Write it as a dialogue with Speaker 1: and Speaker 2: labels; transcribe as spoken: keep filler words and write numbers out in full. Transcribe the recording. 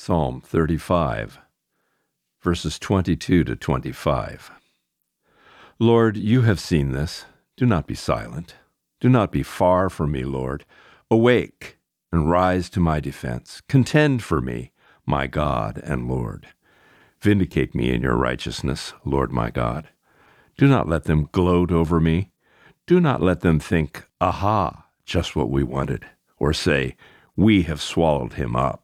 Speaker 1: Psalm thirty-five, verses twenty-two to twenty-five. Lord, you have seen this. Do not be silent. Do not be far from me, Lord. Awake and rise to my defense. Contend for me, my God and Lord. Vindicate me in your righteousness, Lord my God. Do not let them gloat over me. Do not let them think, aha, just what we wanted, or say, we have swallowed him up.